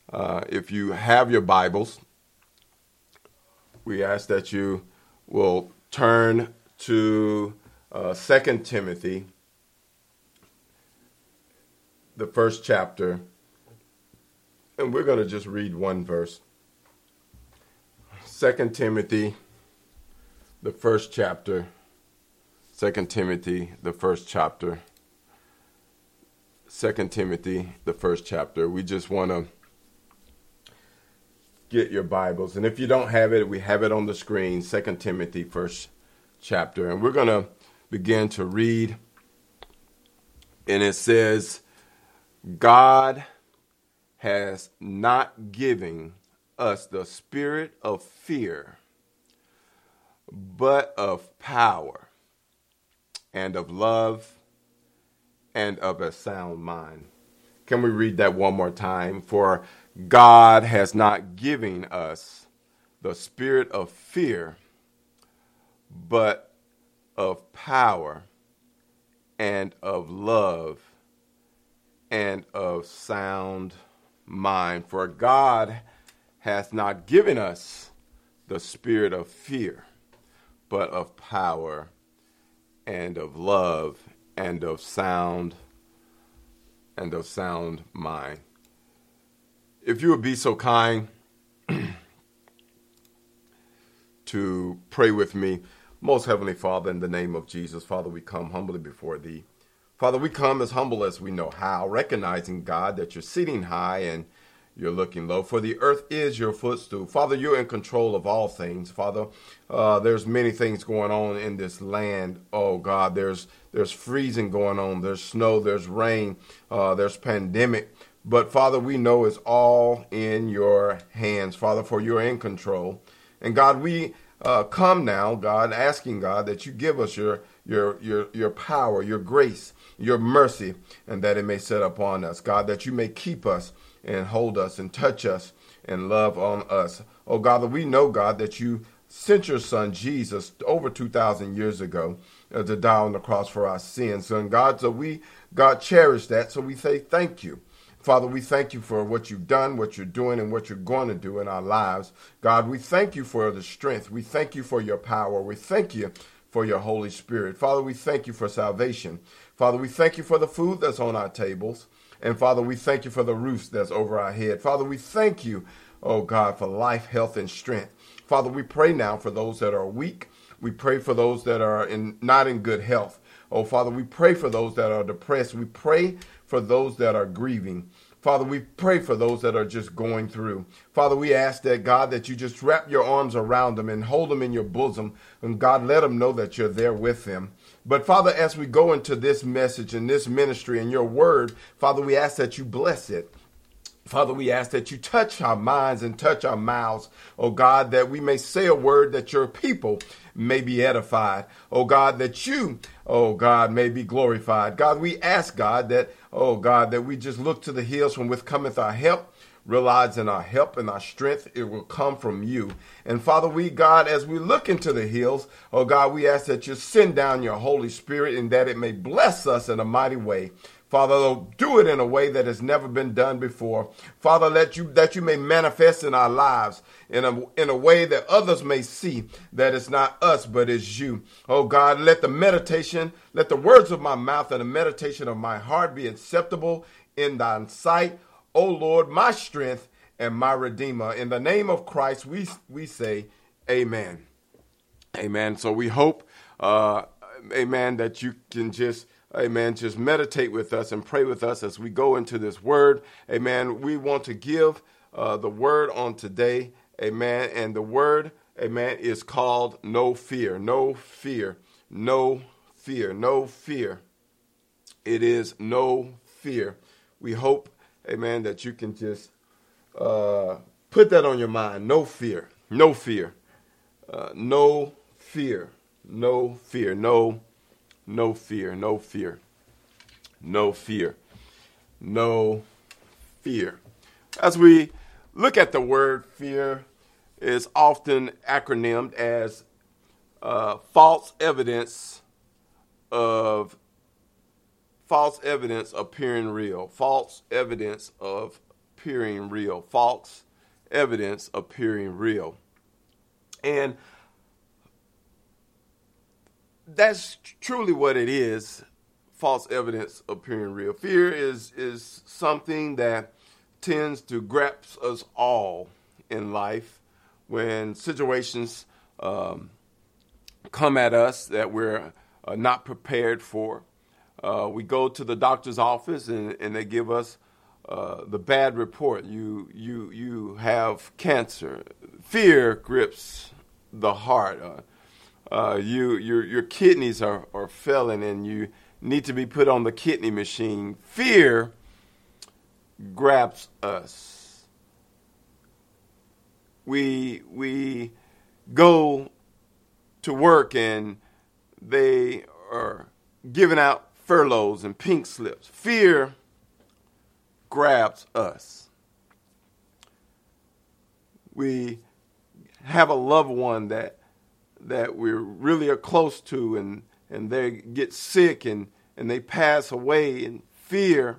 If you have your Bibles, we ask that you will turn to 2 Timothy, the first chapter, and we're going to just read one verse. 2 Timothy, the first chapter. 2 Timothy, the first chapter. 2 Timothy, the first chapter. We just want to get your Bibles. And if you don't have it, we have it on the screen, 2 Timothy, first chapter. And we're going to begin to read. And it says, God has not given us the spirit of fear, but of power and of love and of a sound mind. Can we read that one more time? For God has not given us the spirit of fear, but of power and of love and of sound mind. For God hath not given us the spirit of fear, but of power and of love and of sound mind. If you would be so kind to pray with me. Most Heavenly Father, in the name of Jesus, Father, we come humbly before Thee. Father, we come as humble as we know how, recognizing, God, that You're sitting high and You're looking low, for the earth is Your footstool. Father, You're in control of all things. Father, there's many things going on in this land. Oh, God, there's freezing going on. There's snow, there's rain, there's pandemic. But, Father, we know it's all in Your hands, Father, for You're in control. And, God, we come now, God, asking, God, that You give us your power, Your grace, Your mercy, and that it may set upon us. God, that You may keep us and hold us and touch us and love on us. Oh, God, that we know, God, that You sent Your Son, Jesus, over 2,000 years ago to die on the cross for our sins. And, God, so we, God, cherish that. So we say thank You. Father, we thank You for what You've done, what You're doing, and what You're going to do in our lives. God, we thank You for the strength. We thank You for Your power. We thank You for Your Holy Spirit. Father, we thank You for salvation. Father, we thank You for the food that's on our tables. And Father, we thank You for the roofs that's over our head. Father, we thank You, oh God, for life, health, and strength. Father, we pray now for those that are weak. We pray for those that are not in good health. Oh, Father, we pray for those that are depressed. We pray for those that are grieving. Father, we pray for those that are just going through. Father, we ask that, God, that You just wrap Your arms around them and hold them in Your bosom. And, God, let them know that You're there with them. But, Father, as we go into this message and this ministry and Your word, Father, we ask that You bless it. Father, we ask that You touch our minds and touch our mouths, oh God, that we may say a word that Your people may be edified. Oh God, that You, oh God, may be glorified. God, we ask, God, that, oh God, that we just look to the hills from which cometh our help, realizing our help and our strength, it will come from You. And Father, we, God, as we look into the hills, oh God, we ask that You send down Your Holy Spirit and that it may bless us in a mighty way. Father, do it in a way that has never been done before. Father, that you may manifest in our lives in a way that others may see that it's not us, but it's You. Oh God, let the words of my mouth and the meditation of my heart be acceptable in Thine sight. Oh Lord, my strength and my Redeemer. In the name of Christ, we say amen. Amen. So we hope, amen, that you can just, amen, just meditate with us and pray with us as we go into this word. Amen. We want to give the word on today. Amen. And the word, amen, is called no fear. No fear. No fear. No fear. It is no fear. We hope, amen, that you can just put that on your mind. No fear. No fear. No fear. No fear. No fear, no fear, no fear, no fear. As we look at the word fear, is often acronymed as false evidence appearing real. False evidence of appearing real. False evidence appearing real. And that's truly what it is, false evidence appearing real. Fear is something that tends to grasp us all in life when situations come at us that we're not prepared for. We go to the doctor's office and they give us the bad report. You have cancer. Fear grips the heart. Your kidneys are failing and you need to be put on the kidney machine. Fear grabs us. We go to work and they are giving out furloughs and pink slips. Fear grabs us. We have a loved one that we're really are close to and they get sick and they pass away, and fear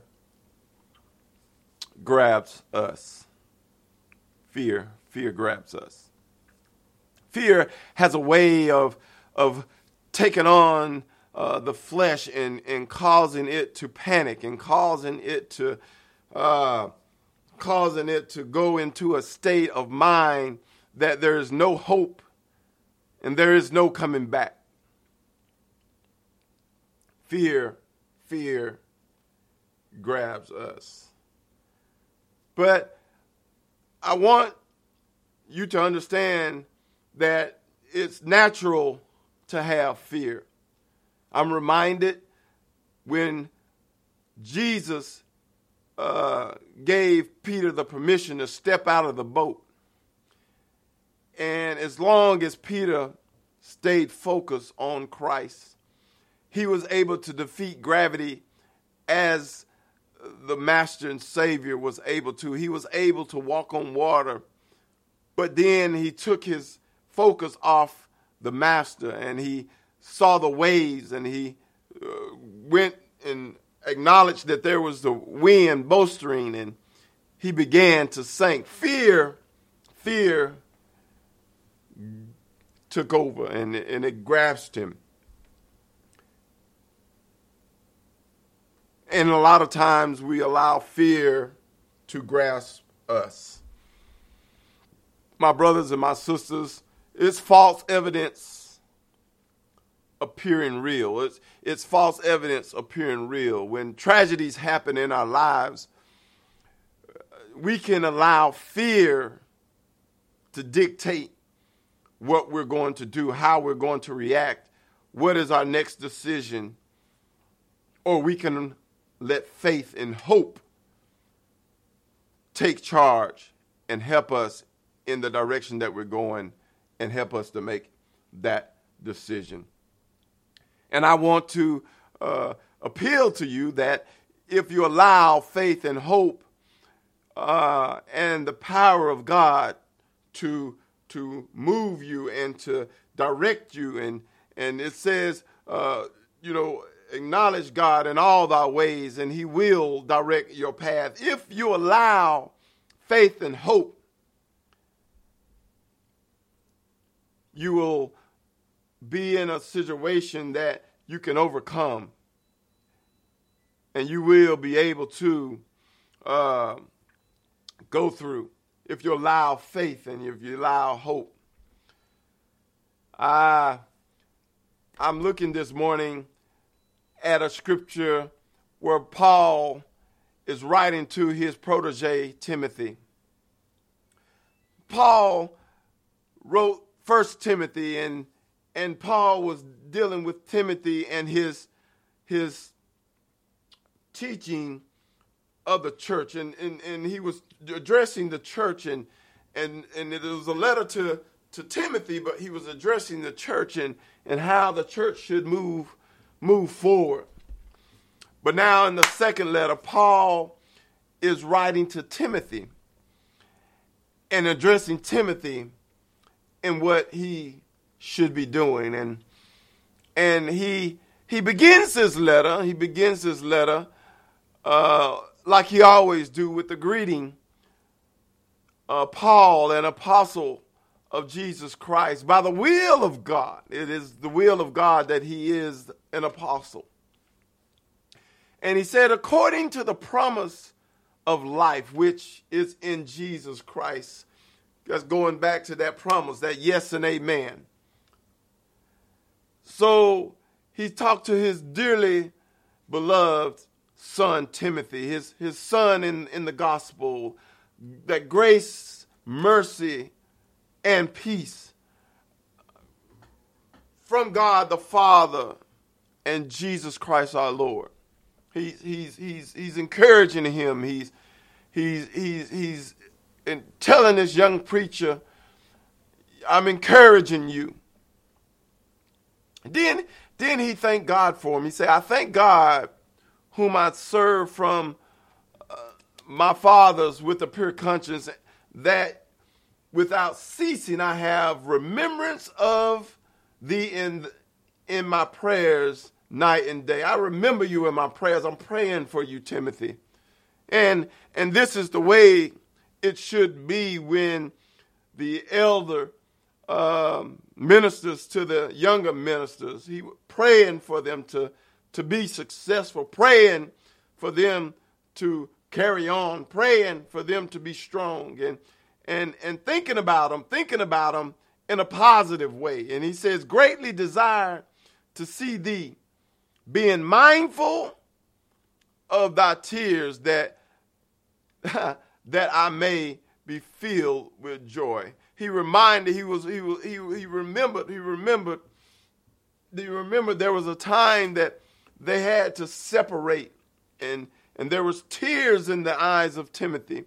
grabs us. Fear grabs us. Fear has a way of taking on the flesh and causing it to panic and causing it to go into a state of mind that there is no hope and there is no coming back. Fear grabs us. But I want you to understand that it's natural to have fear. I'm reminded when Jesus gave Peter the permission to step out of the boat. And as long as Peter stayed focused on Christ, he was able to defeat gravity as the Master and Savior was able to. He was able to walk on water, but then he took his focus off the Master and he saw the waves and he went and acknowledged that there was the wind bolstering and he began to sink. Fear took over and it grasped him. And a lot of times we allow fear to grasp us. My brothers and my sisters, it's false evidence appearing real. It's false evidence appearing real. When tragedies happen in our lives, we can allow fear to dictate what we're going to do, how we're going to react, what is our next decision, or we can let faith and hope take charge and help us in the direction that we're going and help us to make that decision. And I want to appeal to you that if you allow faith and hope and the power of God to move you and to direct you, and it says, acknowledge God in all thy ways, and he will direct your path. If you allow faith and hope, you will be in a situation that you can overcome, and you will be able to go through if you allow faith and if you allow hope. I'm looking this morning at a scripture where Paul is writing to his protege, Timothy. Paul wrote 1 Timothy, and Paul was dealing with Timothy and his teaching of the church, and he was addressing the church, and it was a letter to Timothy, but he was addressing the church and how the church should move forward. But now in the second letter, Paul is writing to Timothy and addressing Timothy and what he should be doing. And he begins his letter like he always do, with the greeting Paul, an apostle of Jesus Christ, by the will of God. It is the will of God that he is an apostle. And he said, according to the promise of life, which is in Jesus Christ. That's going back to that promise, that yes and amen. So he talked to his dearly beloved son, Timothy, his son in the gospel, that grace, mercy, and peace from God the Father and Jesus Christ our Lord. He's encouraging him. He's telling this young preacher, I'm encouraging you. Then he thanked God for him. He said, I thank God whom I serve from my fathers with a pure conscience, that without ceasing I have remembrance of thee in my prayers night and day. I remember you in my prayers. I'm praying for you, Timothy. And this is the way it should be when the elder ministers to the younger ministers. He was praying for them to be successful, praying for them to carry on, praying for them to be strong, and thinking about them in a positive way. And he says, greatly desire to see thee, being mindful of thy tears, that I may be filled with joy. He remembered there was a time that they had to separate, and there was tears in the eyes of Timothy.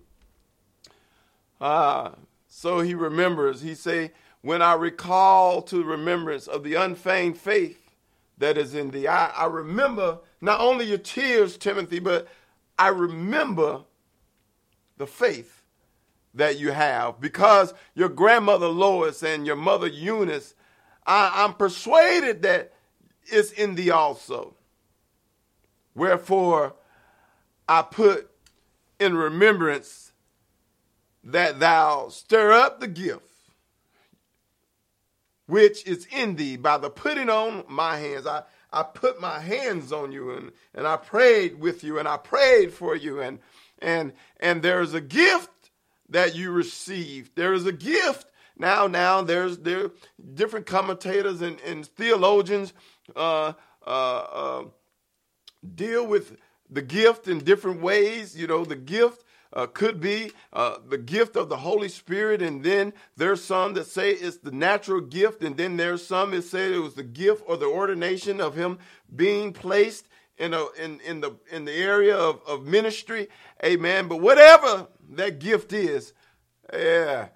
So he remembers. He say, when I recall to remembrance of the unfeigned faith that is in thee. I remember not only your tears, Timothy, but I remember the faith that you have, because your grandmother Lois and your mother Eunice, I'm persuaded that it's in thee also. Wherefore I put in remembrance that thou stir up the gift which is in thee by the putting on my hands. I put my hands on you, and I prayed with you, and I prayed for you, and there is a gift that you received. There is a gift. Now there are different commentators and theologians deal with the gift in different ways. You know, the gift could be the gift of the Holy Spirit, and then there's some that say it's the natural gift, and then there's some that say it was the gift or the ordination of him being placed in the area of ministry. Amen. But whatever that gift is, yeah.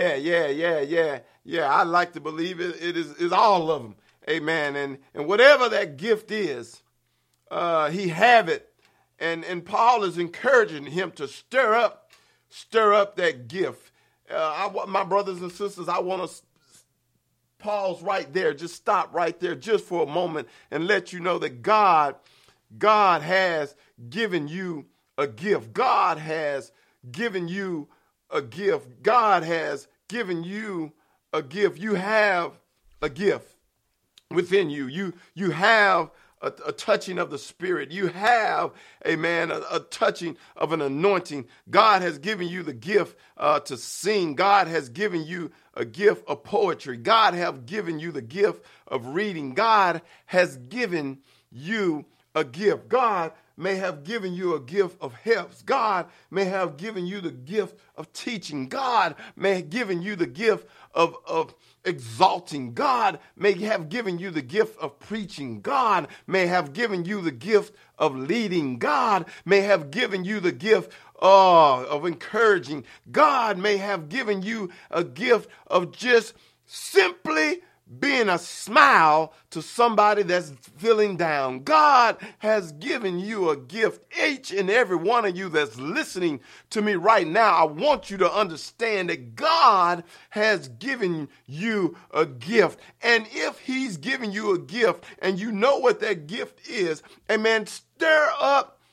I like to believe it is all of them. Amen. And whatever that gift is, he have it. And Paul is encouraging him to stir up that gift. My brothers and sisters, I want to pause right there. Just stop right there just for a moment and let you know that God has given you a gift. God has given you a gift. God has given you a gift. You have a gift within you. You have a touching of the Spirit. You have, a touching of an anointing. God has given you the gift to sing. God has given you a gift of poetry. God has given you the gift of reading. God has given you a gift. God may have given you a gift of helps. God may have given you the gift of teaching. God may have given you the gift of exalting. God may have given you the gift of preaching. God may have given you the gift of leading. God may have given you the gift of encouraging. God may have given you a gift of just simply being a smile to somebody that's feeling down. God has given you a gift. Each and every one of you that's listening to me right now, I want you to understand that God has given you a gift. And if he's given you a gift and you know what that gift is, amen, stir up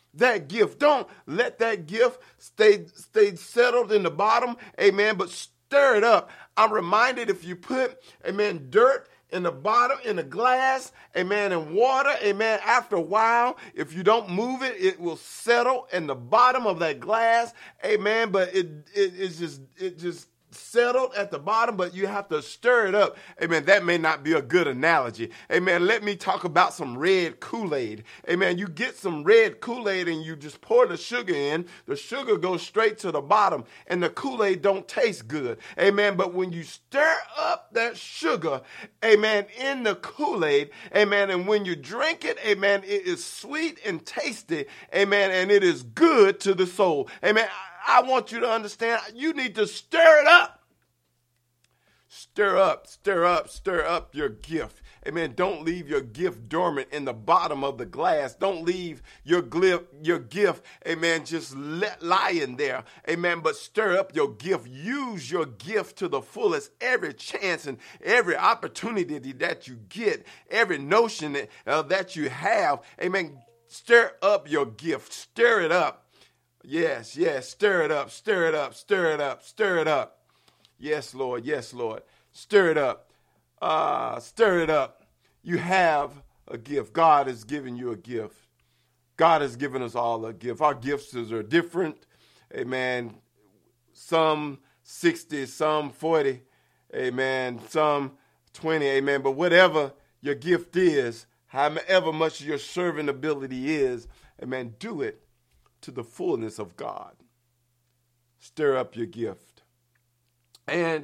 that gift. Don't let that gift stay settled in the bottom, amen, but stir it up. I'm reminded if you put, amen, dirt in the bottom, in a glass, amen, and water, amen, after a while, if you don't move it, it will settle in the bottom of that glass, amen, but it just settled at the bottom, but you have to stir it up. Amen. That may not be a good analogy. Amen. Let me talk about some red Kool-Aid. Amen. You get some red Kool-Aid and you just pour the sugar in. The sugar goes straight to the bottom and the Kool-Aid don't taste good. Amen. But when you stir up that sugar, amen, in the Kool-Aid, amen, and when you drink it, amen, it is sweet and tasty. Amen. And it is good to the soul. Amen. I want you to understand, you need to stir it up. Stir up your gift. Amen. Don't leave your gift dormant in the bottom of the glass. Don't leave your gift, amen, just lying there. Amen. But stir up your gift. Use your gift to the fullest every chance and every opportunity that you get, every notion that you have. Amen. Stir up your gift. Stir it up. Yes, stir it up, stir it up, stir it up, stir it up. Yes, Lord, stir it up, stir it up. You have a gift. God has given you a gift. God has given us all a gift. Our gifts are different, amen. Some 60, some 40, amen, some 20, amen. But whatever your gift is, however much your serving ability is, amen, do it to the fullness of God. Stir up your gift. And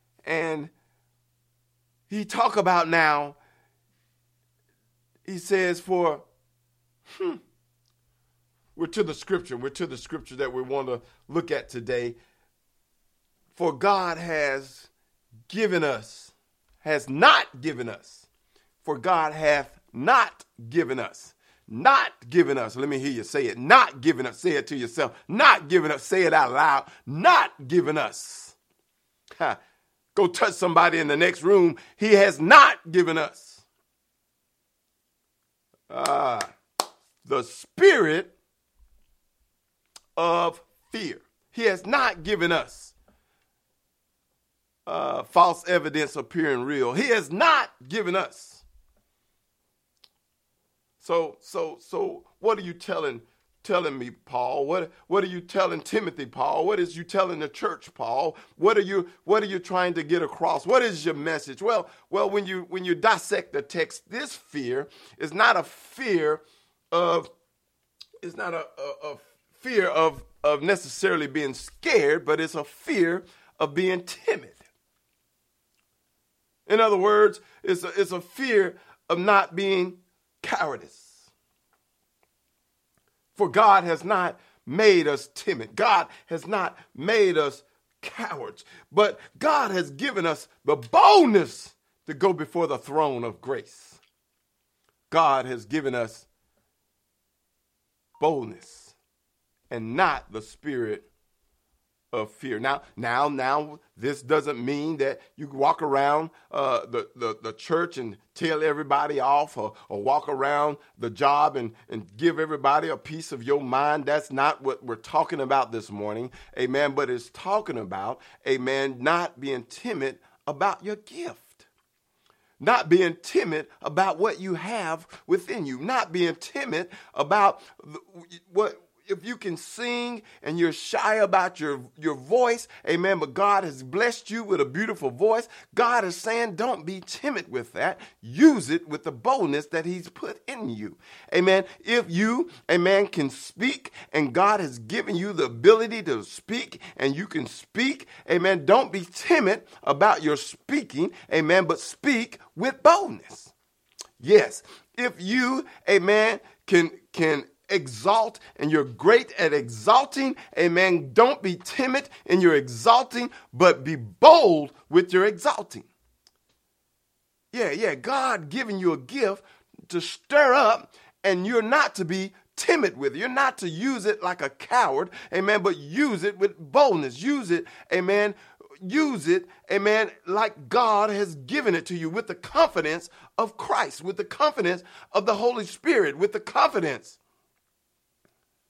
he talk about now, he says we're to the scripture that we want to look at today. For God has not given us. For God hath not given us. Not giving us. Let me hear you say it. Not giving us. Say it to yourself. Not giving us. Say it out loud. Not giving us. Go touch somebody in the next room. He has not given us the spirit of fear. He has not given us false evidence appearing real. He has not given us. So what are you telling me, Paul? What are you telling Timothy, Paul? What is you telling the church, Paul? What are you trying to get across? What is your message? Well, when you dissect the text, this fear is not a fear of fear of necessarily being scared, but it's a fear of being timid. In other words, it's a fear of not being cowardice. For God has not made us timid. God has not made us cowards. But God has given us the boldness to go before the throne of grace. God has given us boldness and not the spirit of fear. Now, this doesn't mean that you walk around the church and tell everybody off or walk around the job and give everybody a piece of your mind. That's not what we're talking about this morning. Amen. But it's talking about, amen, not being timid about your gift. Not being timid about what you have within you. Not being timid about what. If you can sing and you're shy about your voice, amen, but God has blessed you with a beautiful voice, God is saying don't be timid with that. Use it with the boldness that he's put in you. Amen. If you, amen, can speak and God has given you the ability to speak and you can speak, amen, don't be timid about your speaking, amen, but speak with boldness. Yes, if you, amen, can exalt and you're great at exalting, amen, don't be timid in your exalting, but be bold with your exalting. Yeah, God giving you a gift to stir up, and you're not to be timid with it. You're not to use it like a coward, amen, but use it with boldness. Use it, amen, like God has given it to you with the confidence of Christ, with the confidence of the Holy Spirit, with the confidence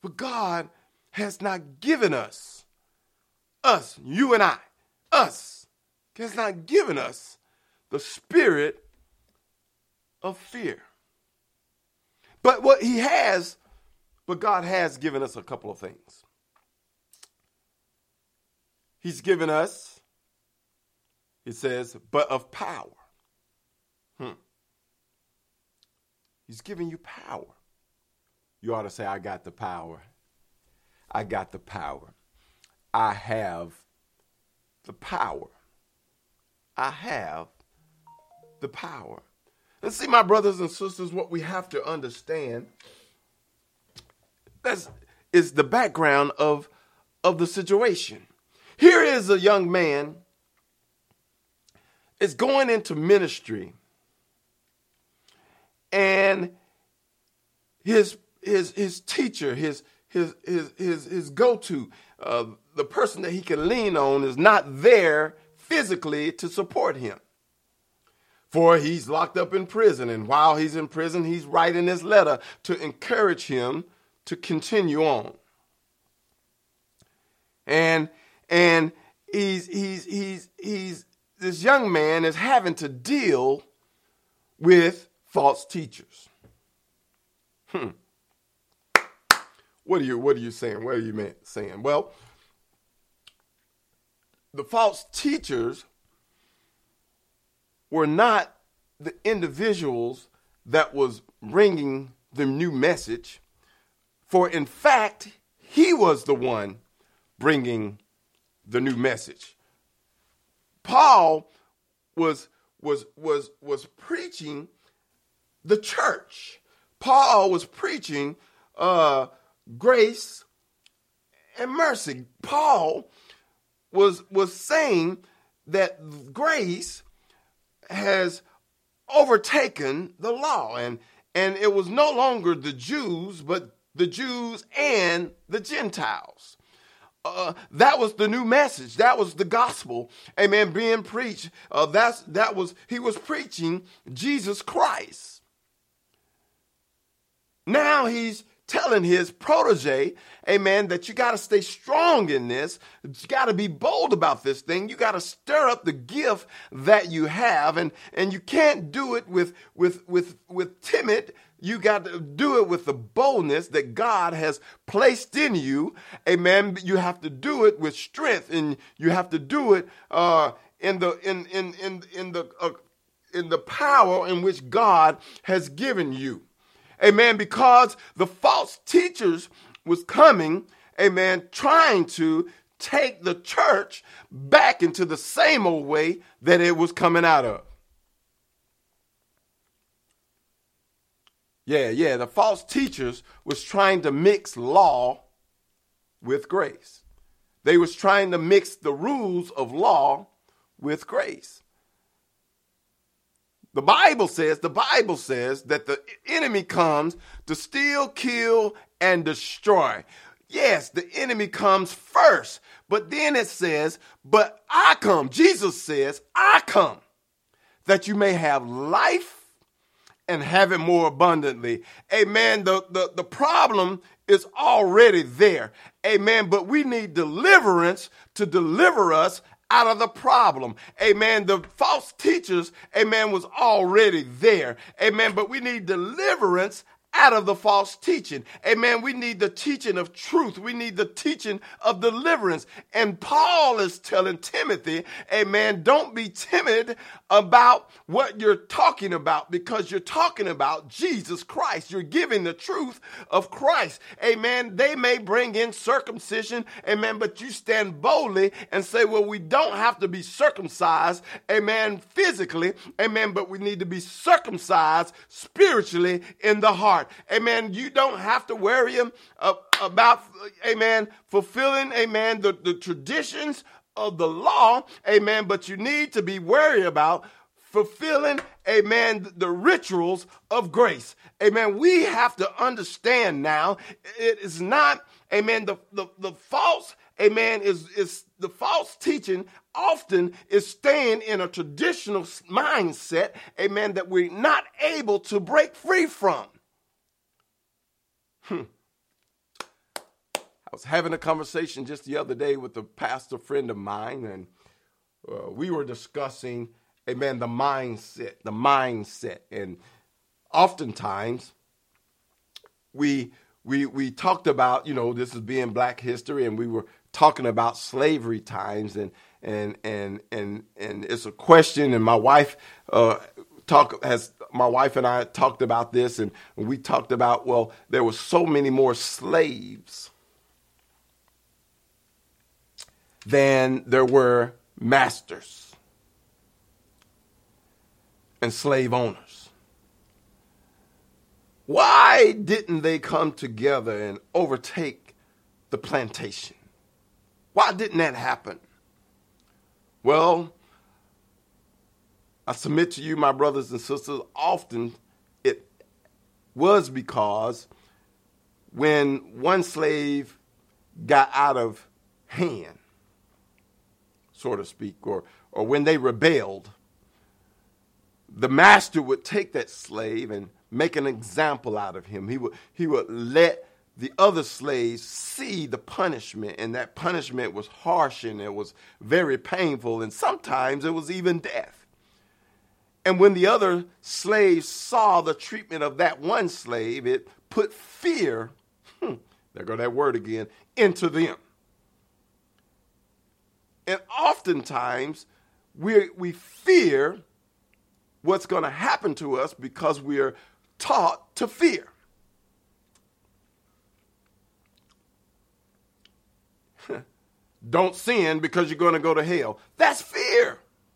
But God has not given us, you and I, has not given us the spirit of fear. But God has given us a couple of things. He's given us, it says, but of power. He's giving you power. You ought to say, I got the power. I got the power. I have the power. I have the power. And see, my brothers and sisters, what we have to understand is the background of the situation. Here is a young man is going into ministry, and his teacher, his go-to, the person that he can lean on is not there physically to support him. For he's locked up in prison, and while he's in prison, he's writing this letter to encourage him to continue on. And he's this young man is having to deal with false teachers. What are you saying? What are you saying? Well, the false teachers were not the individuals that was bringing the new message, for in fact, he was the one bringing the new message. Paul was preaching the church. Paul was preaching grace and mercy. Paul was saying that grace has overtaken the law, and it was no longer the Jews, but the Jews and the Gentiles. That was the new message. That was the gospel, amen, being preached. He was preaching Jesus Christ. Now he's telling his protege, amen, that you got to stay strong in this. You got to be bold about this thing. You got to stir up the gift that you have, and you can't do it with timid. You got to do it with the boldness that God has placed in you, amen. You have to do it with strength, and you have to do it in the power in which God has given you. Amen, because the false teachers was coming, amen, trying to take the church back into the same old way that it was coming out of. Yeah, the false teachers was trying to mix law with grace. They was trying to mix the rules of law with grace. The Bible says that the enemy comes to steal, kill, and destroy. Yes, the enemy comes first, but then it says, but I come. Jesus says, I come that you may have life and have it more abundantly. Amen. The problem is already there. Amen. But we need deliverance to deliver us out of the problem. Amen. The false teachers, amen, was already there. Amen. But we need deliverance out of the false teaching. Amen. We need the teaching of truth. We need the teaching of deliverance. And Paul is telling Timothy, amen, don't be timid about what you're talking about, because you're talking about Jesus Christ. You're giving the truth of Christ. Amen. They may bring in circumcision, amen, but you stand boldly and say, well, we don't have to be circumcised, amen, physically, amen, but we need to be circumcised spiritually in the heart. Amen. You don't have to worry about, amen, fulfilling, amen, the traditions of the law, amen, but you need to be worried about fulfilling, amen, the rituals of grace. Amen. We have to understand now, it is not, amen, the false, amen, is the false teaching often is staying in a traditional mindset, amen, that we're not able to break free from. was having a conversation just the other day with a pastor friend of mine, and we were discussing, amen, the mindset. And oftentimes we talked about, this is being Black history, and we were talking about slavery times, and it's a question, and my wife and I talked about this, and we talked about, well, there were so many more slaves than there were masters and slave owners. Why didn't they come together and overtake the plantation? Why didn't that happen? Well, I submit to you, my brothers and sisters, often it was because when one slave got out of hand, so to speak, or when they rebelled, the master would take that slave and make an example out of him. He would let the other slaves see the punishment, and that punishment was harsh, and it was very painful, and sometimes it was even death. And when the other slaves saw the treatment of that one slave, it put fear, there go that word again, into them. And oftentimes, we fear what's going to happen to us because we are taught to fear. Don't sin because you're going to go to hell. That's fear.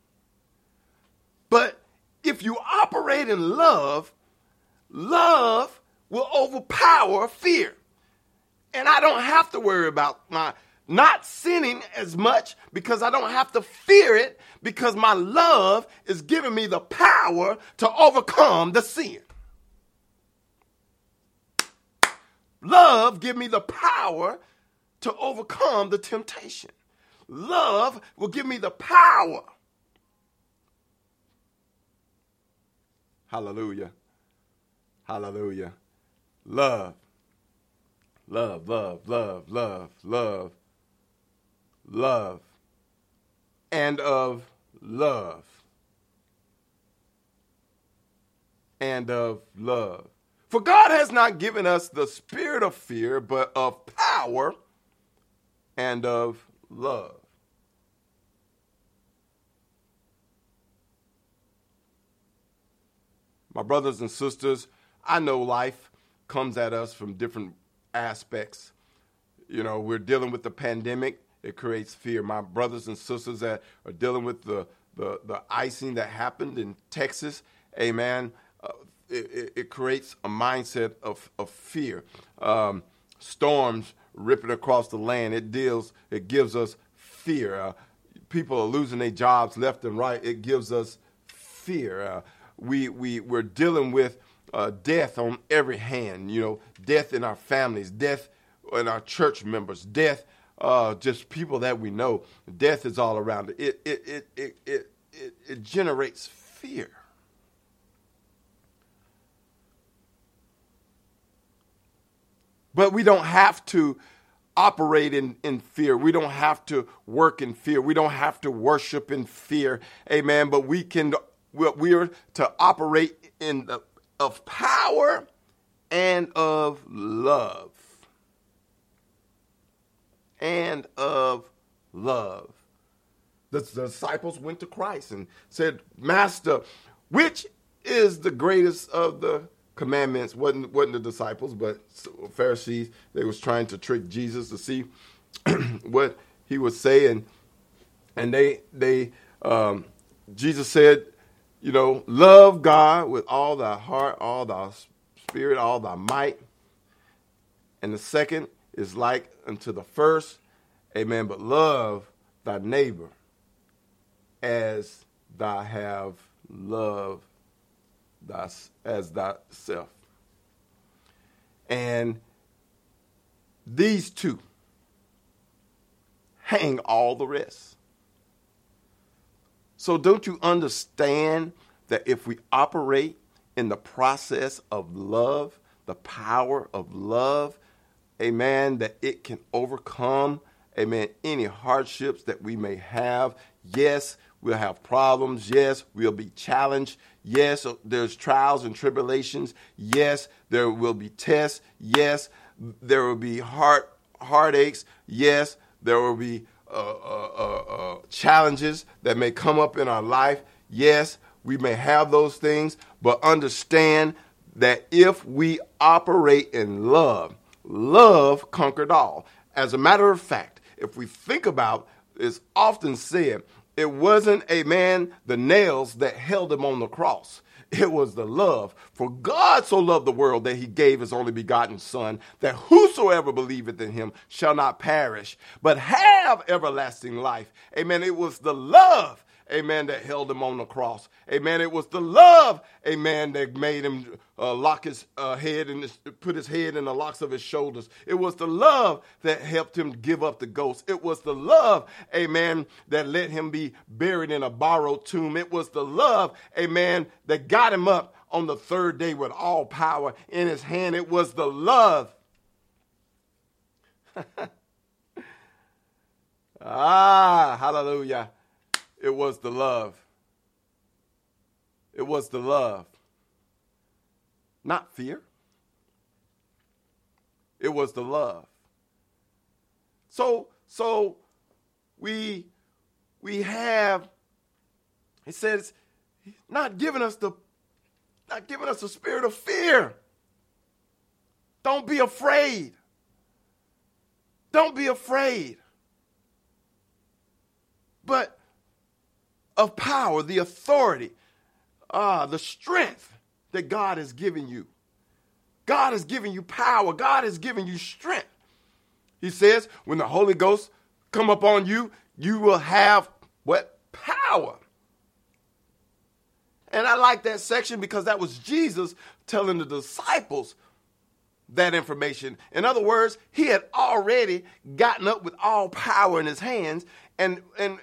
But if you operate in love, love will overpower fear. And I don't have to worry about my not sinning as much because I don't have to fear it, because my love is giving me the power to overcome the sin. Love give me the power to overcome the temptation. Love will give me the power. Hallelujah. Hallelujah. Love. Love, love, love, love, love. Love. And of love. And of love. For God has not given us the spirit of fear, but of power and of love. My brothers and sisters, I know life comes at us from different aspects. We're dealing with the pandemic. It creates fear. My brothers and sisters that are dealing with the icing that happened in Texas, amen, it creates a mindset of fear. Storms ripping across the land, it gives us fear. People are losing their jobs left and right. It gives us fear. We're dealing with death on every hand, death in our families, death in our church members, death, just people that we know. Death is all around. It generates fear. But we don't have to operate in fear. We don't have to work in fear. We don't have to worship in fear. Amen. But we are to operate of power and of love. And of love. The disciples went to Christ and said, Master, which is the greatest of the commandments? Wasn't the disciples, but Pharisees. They was trying to trick Jesus to see what he would say, and Jesus said, love God with all thy heart, all thy spirit, all thy might. And the second is like unto the first, amen, but love thy neighbor as thou have loved as thyself. And these two hang all the rest. So don't you understand that if we operate in the process of love, the power of love, amen, that it can overcome, amen, any hardships that we may have. Yes, we'll have problems. Yes, we'll be challenged. Yes, there's trials and tribulations. Yes, there will be tests. Yes, there will be heartaches. Yes, there will be challenges that may come up in our life. Yes, we may have those things, but understand that if we operate in love, love conquered all. As a matter of fact, if we think about, it's often said, it wasn't, the nails that held him on the cross. It was the love. For God so loved the world that he gave his only begotten Son, that whosoever believeth in him shall not perish, but have everlasting life. Amen. It was the love, amen, that held him on the cross. Amen. It was the love, amen, that made him lock his head and put his head in the locks of his shoulders. It was the love that helped him give up the ghost. It was the love, amen, that let him be buried in a borrowed tomb. It was the love, amen, that got him up on the third day with all power in his hand. It was the love. Hallelujah. It was the love. It was the love. Not fear. It was the love. So we have, it says, not giving us the spirit of fear. Don't be afraid. Don't be afraid. But of power, the authority, the strength that God has given you. God has given you power. God has given you strength. He says, when the Holy Ghost come upon you, you will have what? Power. And I like that section because that was Jesus telling the disciples that information. In other words, he had already gotten up with all power in his hands, and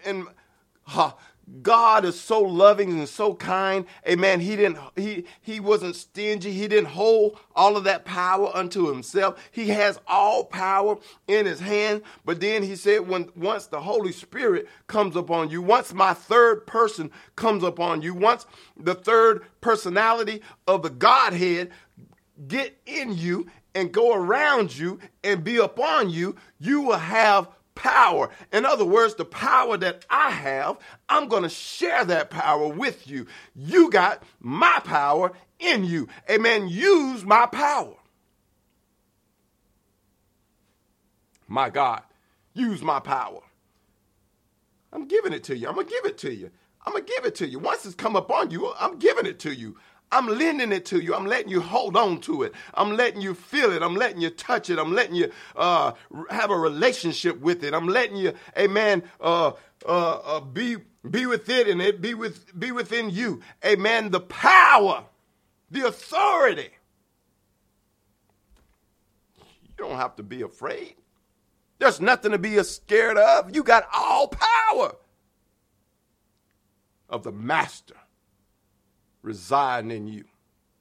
God is so loving and so kind. Amen. He wasn't stingy. He didn't hold all of that power unto himself. He has all power in his hand. But then he said, once the Holy Spirit comes upon you, once my third person comes upon you, once the third personality of the Godhead get in you and go around you and be upon you, you will have power. In other words, the power that I have, I'm going to share that power with you. You got my power in you. Amen. Use my power. My God, use my power. I'm giving it to you. I'm going to give it to you. I'm going to give it to you. Once it's come upon you, I'm giving it to you. I'm lending it to you. I'm letting you hold on to it. I'm letting you feel it. I'm letting you touch it. I'm letting you have a relationship with it. I'm letting you, amen, be with it and it be within you. Amen. The power, the authority. You don't have to be afraid. There's nothing to be scared of. You got all power of the Master residing in you.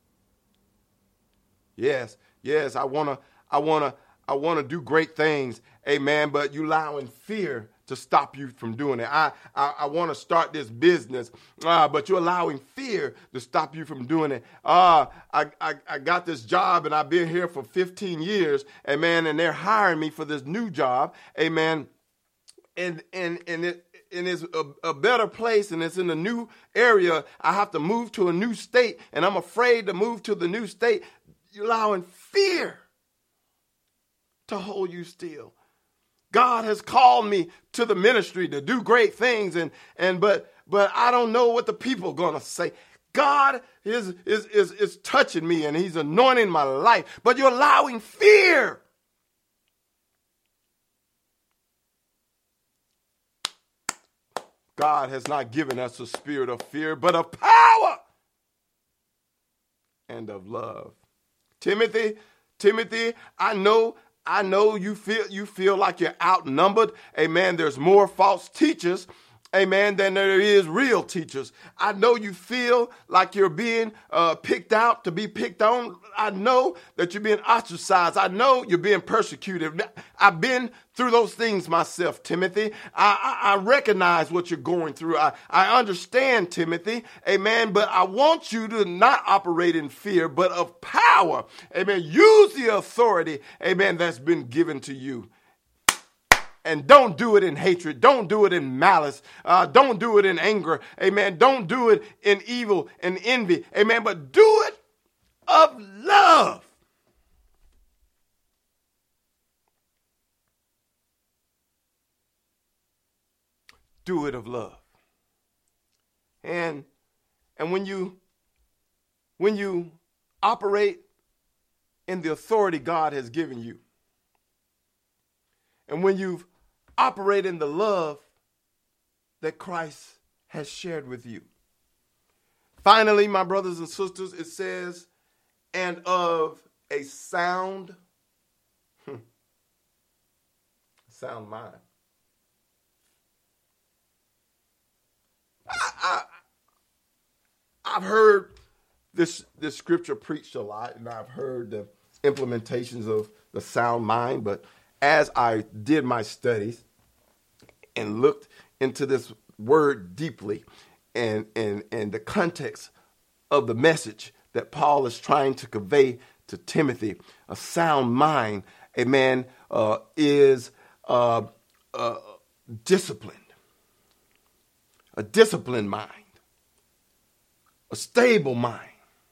Yes, I wanna do great things, amen. But you allowing fear to stop you from doing it. I want to start this business, but you're allowing fear to stop you from doing it. I got this job and I've been here for 15 years, amen. And they're hiring me for this new job, amen. And it's a better place, and it's in a new area. I have to move to a new state, and I'm afraid to move to the new state. You're allowing fear to hold you still. God has called me to the ministry to do great things, but I don't know what the people are going to say. God is touching me, and he's anointing my life, but you're allowing fear. God has not given us a spirit of fear, but of power and of love. Timothy, I know you feel like you're outnumbered. Amen. There's more false teachers amen, than there is real teachers. I know you feel like you're being picked out to be picked on. I know that you're being ostracized. I know you're being persecuted. I've been through those things myself, Timothy. I recognize what you're going through. I understand, Timothy, amen, but I want you to not operate in fear, but of power. Amen. Use the authority, amen, that's been given to you. And don't do it in hatred. Don't do it in malice. Don't do it in anger. Amen. Don't do it in evil and envy. Amen. But do it of love. Do it of love. And when you operate in the authority God has given you, and when you've operate in the love that Christ has shared with you. Finally, my brothers and sisters, it says, and of a sound mind. I've heard this scripture preached a lot, and I've heard the implementations of the sound mind, but as I did my studies and looked into this word deeply and the context of the message that Paul is trying to convey to Timothy, a sound mind, amen, is disciplined. A disciplined mind. A stable mind.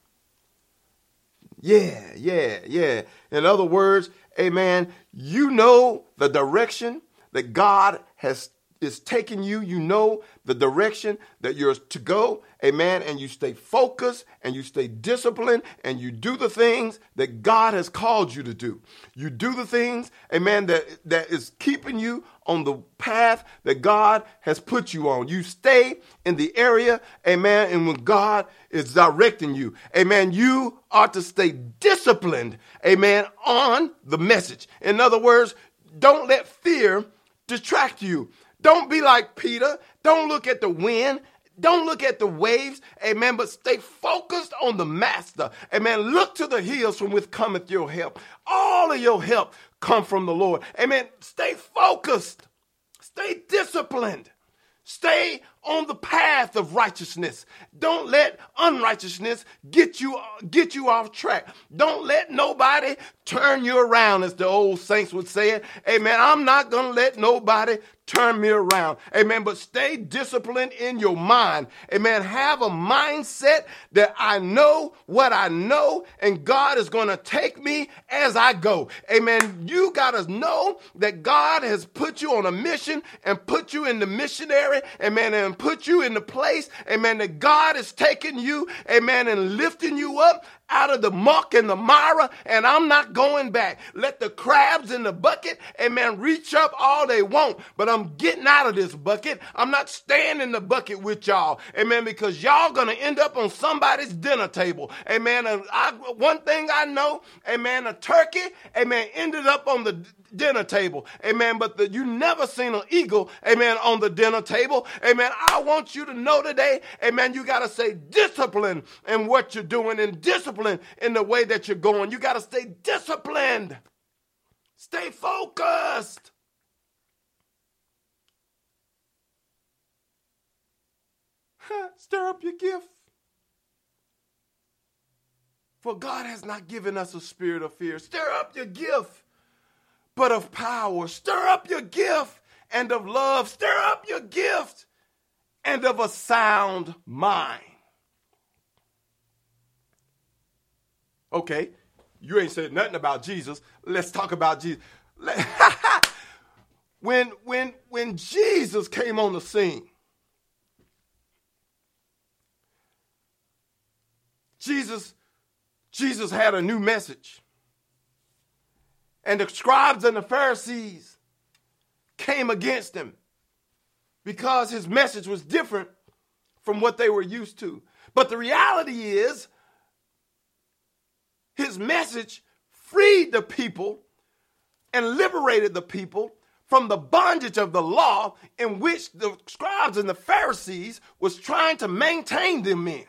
Yeah. In other words, amen, you know the direction that God is taking you. You know the direction that you're to go, amen, and you stay focused and you stay disciplined and you do the things that God has called you to do. You do the things, amen, that is keeping you on the path that God has put you on. You stay in the area, amen, and when God is directing you, amen, you are to stay disciplined, amen, on the message. In other words, don't let fear distract you. Don't be like Peter. Don't look at the wind. Don't look at the waves. Amen. But stay focused on the master. Amen. Look to the hills from which cometh your help. All of your help come from the Lord. Amen. Stay focused. Stay disciplined. Stay on the path of righteousness. Don't let unrighteousness get you off track. Don't let nobody turn you around, as the old saints would say it. Amen. I'm not going to let nobody turn me around. Amen. But stay disciplined in your mind. Amen. Have a mindset that I know what I know, and God is going to take me as I go. Amen. You got to know that God has put you on a mission and put you in the missionary. Amen. And put you in the place. Amen. That God is taking you. Amen. And lifting you up out of the muck and the mire, and I'm not going back. Let the crabs in the bucket, amen, reach up all they want, but I'm getting out of this bucket. I'm not staying in the bucket with y'all, amen, because y'all gonna end up on somebody's dinner table, amen. And one thing I know, amen, a turkey, amen, ended up on the dinner table, amen, but you never seen an eagle, amen, on the dinner table, amen. I want you to know today, amen, you got to stay disciplined in what you're doing and disciplined in the way that you're going. You got to stay disciplined. Stay focused. Stir up your gift. For God has not given us a spirit of fear. Stir up your gift, but of power. Stir up your gift and of love. Stir up your gift and of a sound mind. Okay, you ain't said nothing about Jesus. Let's talk about Jesus. When Jesus came on the scene, Jesus had a new message. And the scribes and the Pharisees came against him because his message was different from what they were used to. But the reality is, his message freed the people and liberated the people from the bondage of the law in which the scribes and the Pharisees was trying to maintain them in.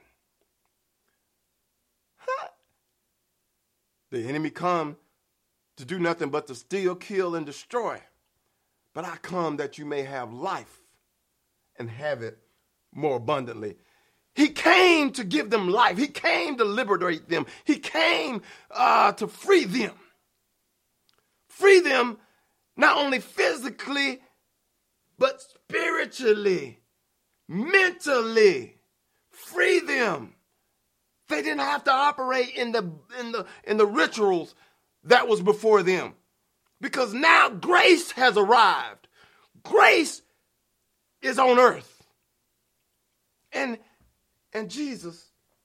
The enemy come to do nothing but to steal, kill, and destroy. But I come that you may have life and have it more abundantly. He came to give them life. He came to liberate them. He came to free them. Free them not only physically, but spiritually, mentally. Free them. They didn't have to operate in the rituals that was before them. Because now grace has arrived. Grace is on earth. And Jesus,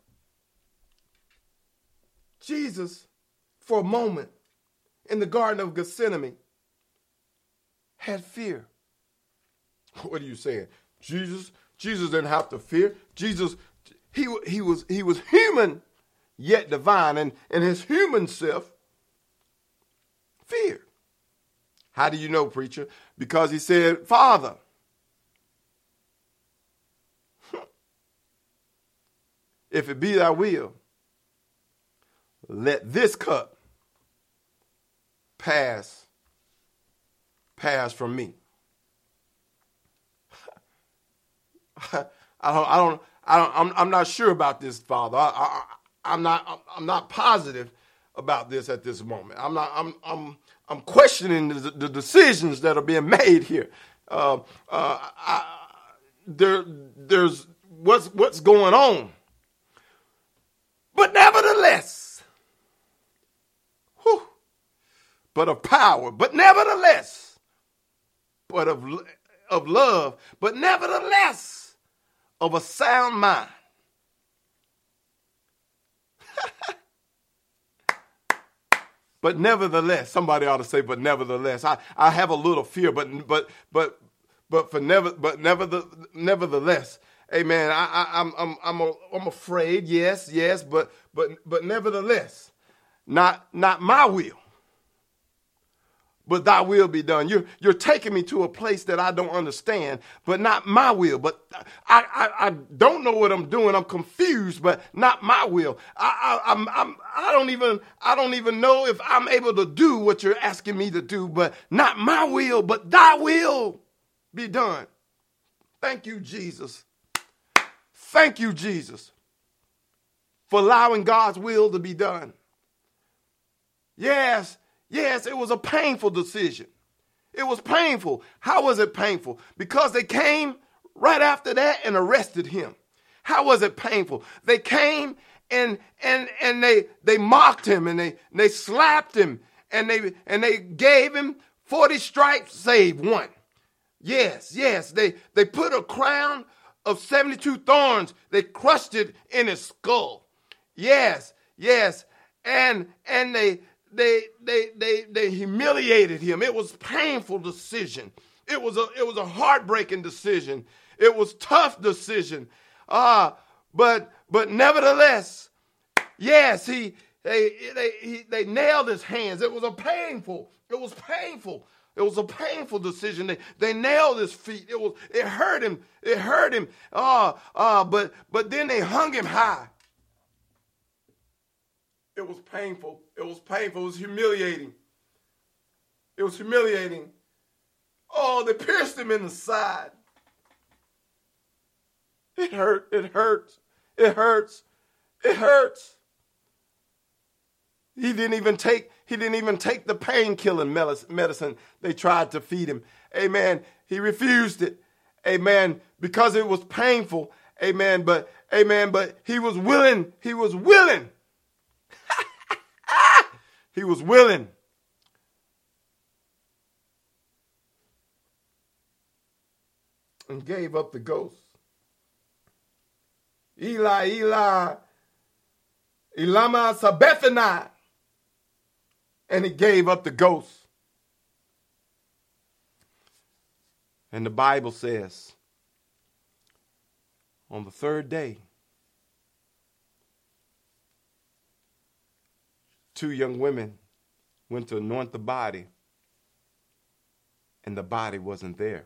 for a moment in the Garden of Gethsemane, had fear. What are you saying? Jesus didn't have to fear. Jesus, he was human, yet divine, and his human self feared. How do you know, preacher? Because he said, Father, if it be thy will, let this cup pass from me. I'm not sure about this, Father. I'm not positive about this at this moment. I'm questioning the decisions that are being made here. There's what's going on. But nevertheless, but of power, but nevertheless, but of love, but nevertheless, of a sound mind. But nevertheless, somebody ought to say, but nevertheless, I have a little fear, but nevertheless, amen. I'm afraid, yes, but nevertheless, not my will, but thy will be done. You're taking me to a place that I don't understand, but not my will. But I don't know what I'm doing. I'm confused, but not my will. I don't even know if I'm able to do what you're asking me to do, but not my will, but thy will be done. Thank you, Jesus. Thank you, Jesus, for allowing God's will to be done. Yes, it was a painful decision. It was painful. How was it painful? Because they came right after that and arrested him. How was it painful? They came and they mocked him and they slapped him and they gave him 40 stripes save one. Yes, they put a crown of 72 thorns. They crushed it in his skull. Yes, and they humiliated him. It was a painful decision. It was a heartbreaking decision. It was a tough decision. But nevertheless, yes, they nailed his hands. It was painful. It was a painful decision. They nailed his feet. It hurt him. But then they hung him high. It was painful. It was humiliating. Oh, they pierced him in the side. It hurts. He didn't even take the pain-killing medicine they tried to feed him. Amen. He refused it. Amen. Because it was painful. Amen. But he was willing. He was willing. And gave up the ghost. Eli, Elama sabachthani. And he gave up the ghost. And the Bible says, on the third day, 2 young women went to anoint the body. and the body wasn't there.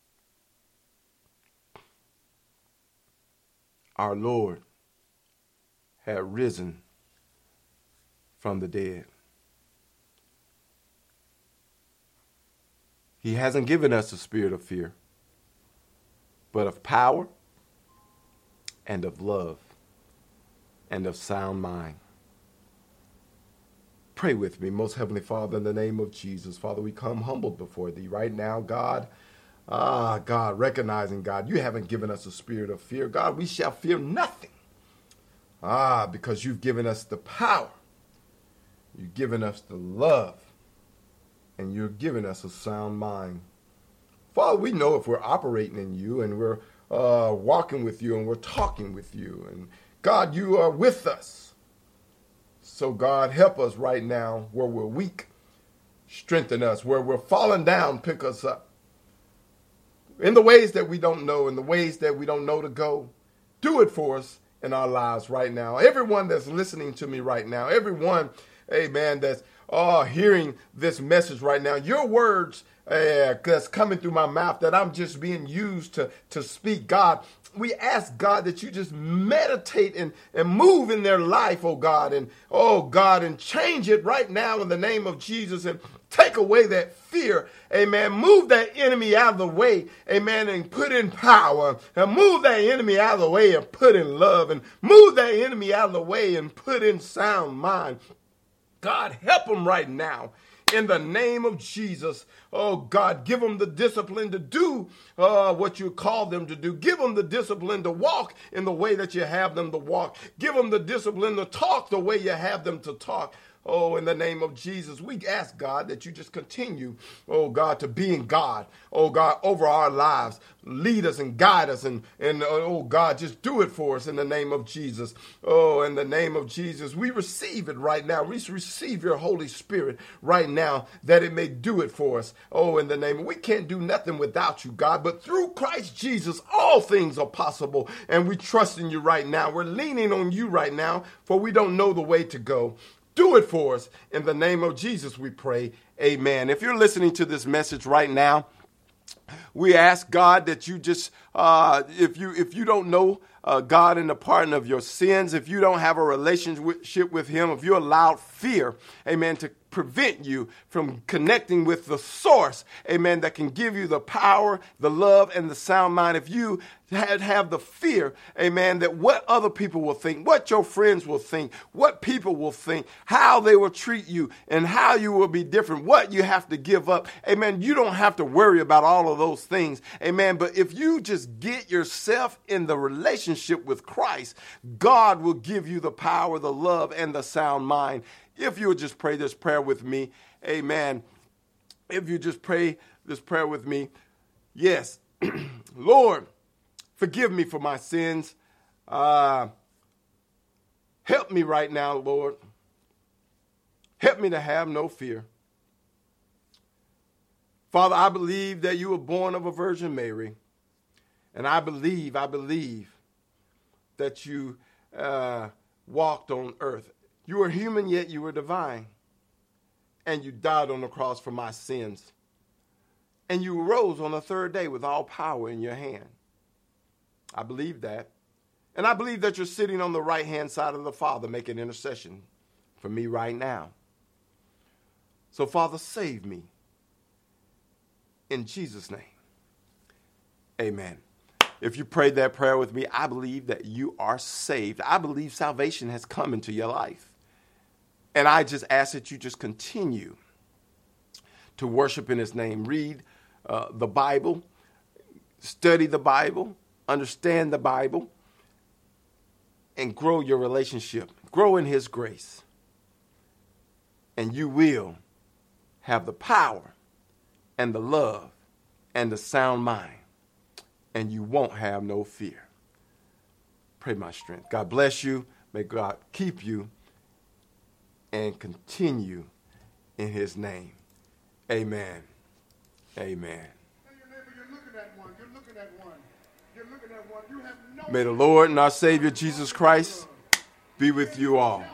Our Lord had risen from the dead. He hasn't given us a spirit of fear, but of power and of love and of sound mind. Pray with me, most Heavenly Father, in the name of Jesus. Father, we come humbled before thee right now, God. God, recognizing, God, you haven't given us a spirit of fear. God, we shall fear nothing. Because you've given us the power. You've given us the love. And you're giving us a sound mind. Father, we know if we're operating in you and we're walking with you and we're talking with you. And God, you are with us. So God, help us right now where we're weak. Strengthen us. Where we're falling down, pick us up. In the ways that we don't know, in the ways that we don't know to go, do it for us in our lives right now. Everyone that's listening to me right now, everyone, amen, that's hearing this message right now, your words that's coming through my mouth that I'm just being used to speak, God, we ask, God, that you just meditate and move in their life, oh God, and change it right now in the name of Jesus and take away that fear, amen. Move that enemy out of the way, amen, and put in power. And move that enemy out of the way and put in love. And move that enemy out of the way and put in sound mind. God, help them right now. In the name of Jesus, oh God, give them the discipline to do what you call them to do. Give them the discipline to walk in the way that you have them to walk. Give them the discipline to talk the way you have them to talk. Oh, in the name of Jesus, we ask, God, that you just continue, oh, God, to being God, oh, God, over our lives. Lead us and guide us and oh, God, just do it for us in the name of Jesus. Oh, in the name of Jesus, we receive it right now. We receive your Holy Spirit right now that it may do it for us. Oh, in the name, we can't do nothing without you, God, but through Christ Jesus, all things are possible, and we trust in you right now. We're leaning on you right now, for we don't know the way to go. Do it for us. In the name of Jesus, we pray. Amen. If you're listening to this message right now, we ask God that you just, if you don't know God in the pardon of your sins, if you don't have a relationship with him, if you allowed fear, amen, to prevent you from connecting with the source, amen, that can give you the power, the love, and the sound mind. If you have the fear, amen, that what other people will think, what your friends will think, what people will think, how they will treat you, and how you will be different, what you have to give up, amen, you don't have to worry about all of those things, amen, but if you just get yourself in the relationship with Christ, God will give you the power, the love, and the sound mind. If you would just pray this prayer with me, amen. If you just pray this prayer with me, yes, Lord, forgive me for my sins. Help me right now, Lord. Help me to have no fear. Father, I believe that you were born of a Virgin Mary. And I believe that you walked on earth. You were human, yet you were divine. And you died on the cross for my sins. And you rose on the third day with all power in your hand. I believe that. And I believe that you're sitting on the right-hand side of the Father making intercession for me right now. So, Father, save me. In Jesus' name, amen. If you prayed that prayer with me, I believe that you are saved. I believe salvation has come into your life. And I just ask that you just continue to worship in his name. Read the Bible, study the Bible, understand the Bible, and grow your relationship. Grow in his grace. And you will have the power and the love and the sound mind. And you won't have no fear. Pray my strength. God bless you. May God keep you and continue in his name. Amen. Amen. May the Lord and our Savior Jesus Christ be with you all.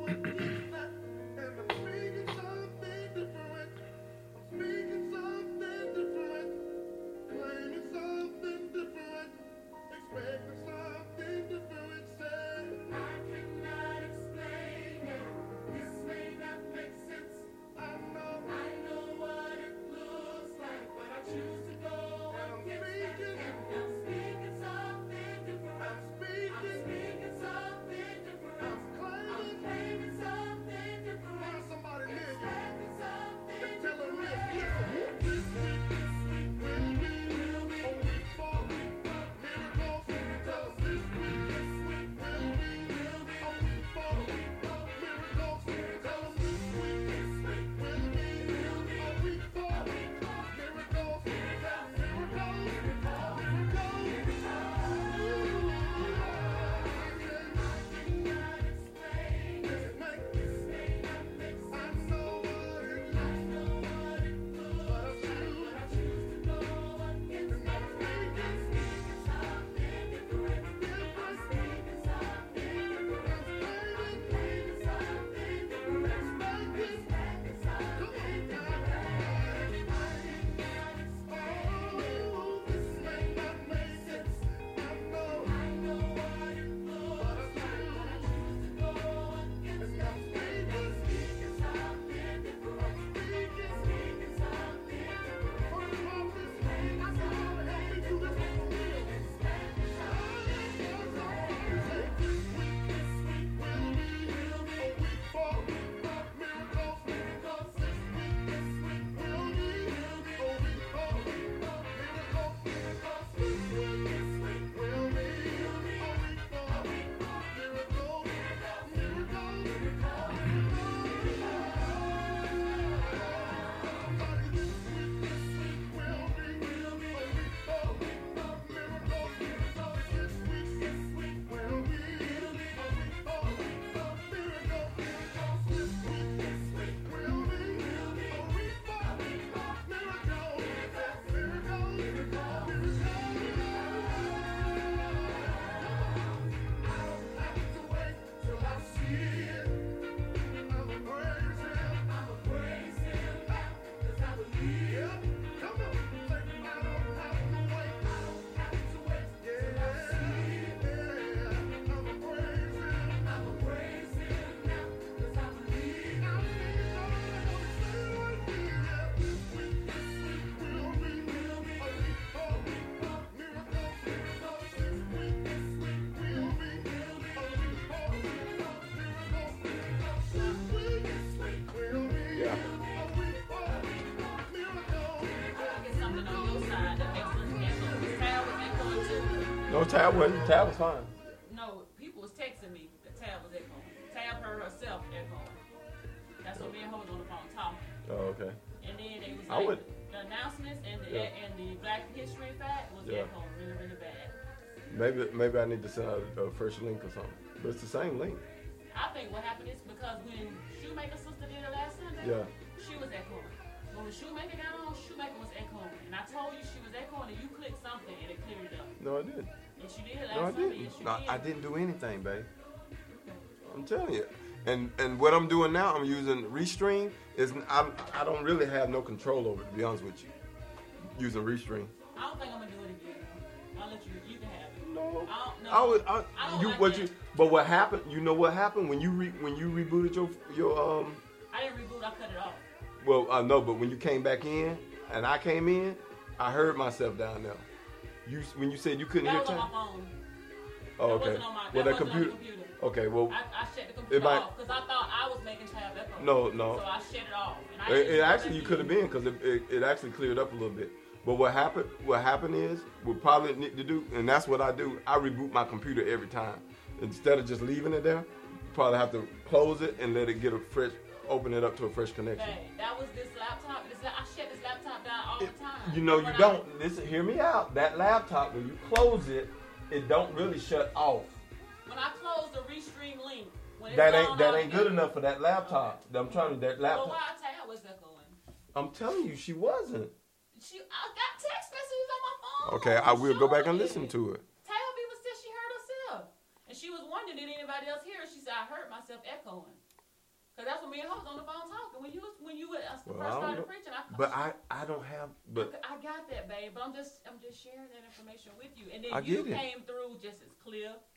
No, Tab wasn't. Tab was fine. No, people was texting me that Tab was echoing. Tab heard herself echoing. That's what me and her was on the phone talking. Oh, okay. And then they was like, the announcements and the Black History fact was echoing really, really bad. Maybe I need to send out a fresh link or something. But it's the same link. I think what happened is because when Shoemaker's sister did it last Sunday, she was echoing. But when Shoemaker got on, Shoemaker was echoing. And I told you she was echoing and you clicked something and it cleared it up. No, I didn't. Yes, you did last Sunday. Yes, you did. I didn't do anything, babe. I'm telling you. And what I'm doing now, I'm using Restream. I don't really have no control over it, to be honest with you. Using Restream. I don't think I'm gonna do it again. I'll let you can have it. No. I don't like that. But what happened? You know what happened when you rebooted your I didn't reboot. I cut it off. Well, I know, but when you came back in and I came in, I heard myself down there. When you said you couldn't hear time. That was on my phone. Oh, okay. That wasn't on my computer. On the computer. Okay, well. I shut the computer off because I thought I was making Tab echo. No. So I shut it off. And it actually you could have been because it actually cleared up a little bit. But what happened is we probably need to do, and that's what I do. I reboot my computer every time instead of just leaving it there. You probably have to close it and let it open it up to a fresh connection. Hey, that was this laptop. I shut this laptop down all the time. You know, you don't. Listen, hear me out. That laptop, when you close it, it don't really shut off. When I close the Restream link, that ain't good enough for that laptop. Okay. I'm trying to that laptop. Well, why Tab was that going? I'm telling you, she wasn't. I got text messages on my phone. Okay, I will go back and listen to it. Tab even said she heard herself, and she was wondering did anybody else hear it. She said I heard myself echoing. me and her was on the phone talking when you first started preaching. I don't have. But I got that, babe. But I'm just sharing that information with you. And then you came through just as clear